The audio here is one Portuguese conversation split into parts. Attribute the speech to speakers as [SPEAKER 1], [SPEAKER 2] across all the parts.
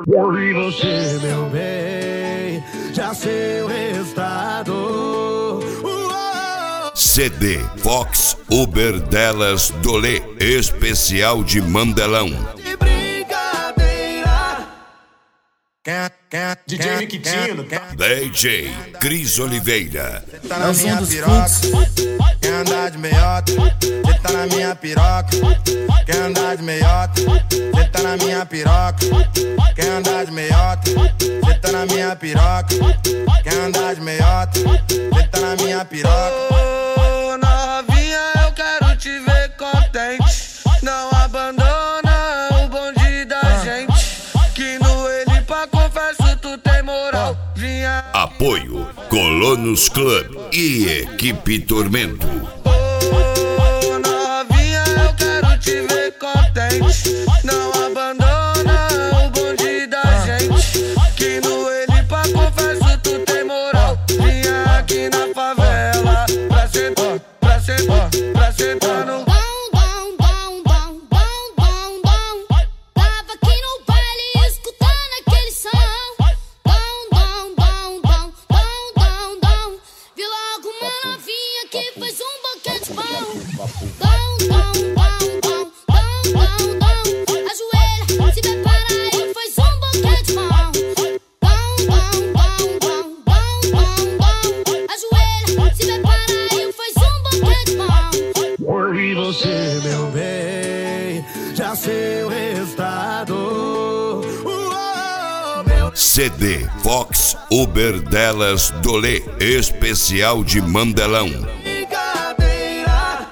[SPEAKER 1] E você, meu bem, já sei o resultado.
[SPEAKER 2] CD Fox Uber Delas Dolê, especial de Mandelão.
[SPEAKER 1] Que brincadeira.
[SPEAKER 3] DJ Riquitino,
[SPEAKER 2] DJ Cris Oliveira.
[SPEAKER 4] Cê tá na minha piroca, quer andar de meiota. Cê tá na minha piroca, quer andar de meiota. Cê tá na minha piroca, quer andar de meiota. Cê tá na minha piroca, quer andar de meiota. Cê tá na minha piroca.
[SPEAKER 5] Ô novinha, eu quero te ver contente. Não abandona o bonde da gente, que no ele pra confesso tu tem moral. Vinha.
[SPEAKER 2] Apoio Colonos Club e Equipe Tormento.
[SPEAKER 5] Ô novinha, eu quero te ver contente. Não abandona o bonde da gente, que no ele pra confesso tu tem moral. Vinha aqui na favela pra sentar, pra sentar, pra sentar no.
[SPEAKER 6] Tava aqui no baile escutando aquele som. Vi logo uma novinha que faz um boquete bom. Ajoelha, se prepara aí, faz um boquete bom. Ajoelha, se prepara aí, faz um boquete bom.
[SPEAKER 1] E você, meu bem, já sei o resultado.
[SPEAKER 2] CD Fox Uber Delas Dolê, especial de Mandelão.
[SPEAKER 1] Brincadeira.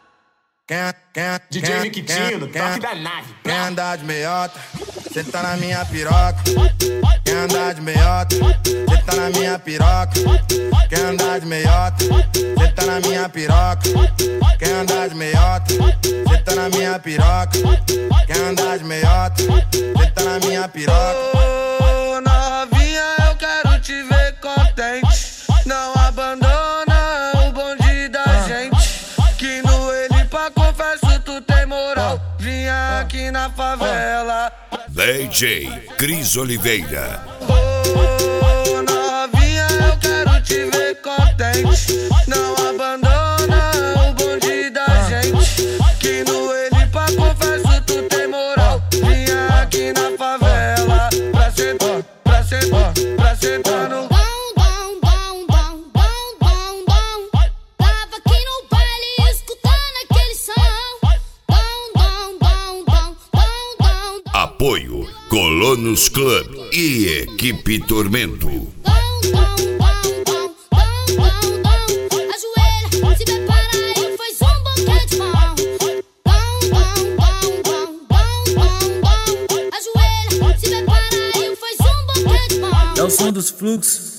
[SPEAKER 3] DJ Riquitino, toque da nave.
[SPEAKER 4] Quer andar de meiota, cê tá na minha piroca. Quer andar de meiota, cê tá na minha piroca. Quer andar de meiota, cê tá na minha piroca. Quer andar de meiota, cê tá na minha piroca. Quer andar de meiota, cê tá na minha piroca.
[SPEAKER 5] Ô novinha, eu quero te ver contente. Não abandona o bonde da gente, que no ele pra confesso tu tem moral. Vinha aqui na favela.
[SPEAKER 2] DJ Cris Oliveira.
[SPEAKER 5] Ô novinha, eu quero te ver contente. Não abandona o bonde da gente, que no ele pra confesso tu tem moral. Vinha aqui na favela pra sentar, pra sentar, pra sentar no.
[SPEAKER 6] Tava aqui no baile escutando aquele som.
[SPEAKER 2] Apoio Colonos Club e Equipe Tormento.
[SPEAKER 6] Ajoelha, se prepara aí, faz um boquete bom. Ajoelha, se prepara aí, faz um boquete bom.
[SPEAKER 7] É o som dos fluxos.